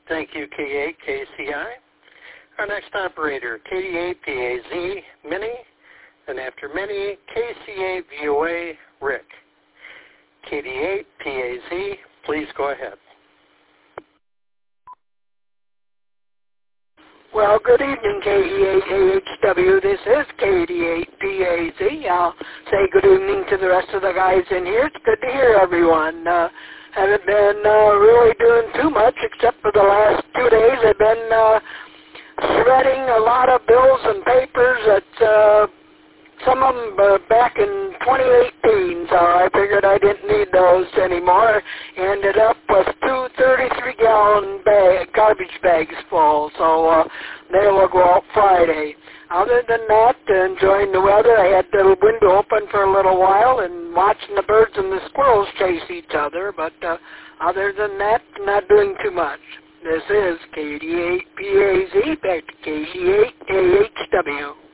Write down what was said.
Thank you, K8KCI. Our next operator, KD8PAZ Mini, and after Mini, KCA-VOA Rick. KD8PAZ, please go ahead. Well, good evening, KE8AHW. This is KD8PAZ. I'll say good evening to the rest of the guys in here. It's good to hear everyone. Haven't been really doing too much except for the last 2 days. I've been shredding a lot of bills and papers that some of them back in 2018, so I figured I didn't need those anymore. Ended up with 2 33-gallon garbage bags full, so they will go out Friday. Other than that, enjoying the weather. I had the window open for a little while and watching the birds and the squirrels chase each other, but other than that, not doing too much. This is KD8PAZ, back to KD8AHW.